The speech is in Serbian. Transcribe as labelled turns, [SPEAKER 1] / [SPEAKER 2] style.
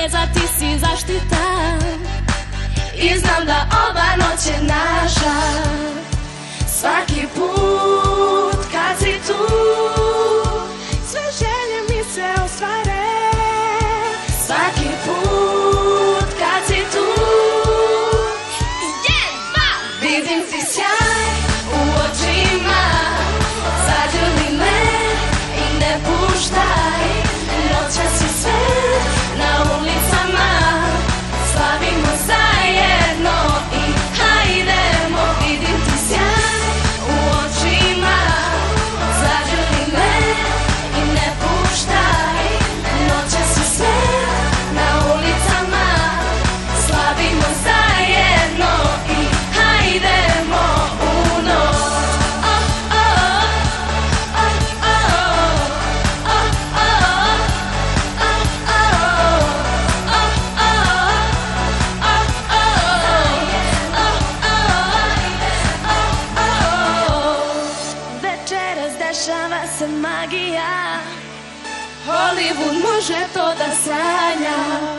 [SPEAKER 1] veza, ti si zaštita. I znam da ova noć je naša. Svaki put kad si tu, sve želje mi se ostvare. Svaki put kad si tu, vidim ti sjaj u očima. Zagrli me i ne puštaj, noćas je sve na ulicama. Slavimo zajedno i hajdemo, vidim ti sjaj u očima. Zagrli me i ne puštaj, noćas je sve na ulicama. Slavimo zajedno i hajdemo u noć. Večeras dešava se magija, Hollywood može to da sanja.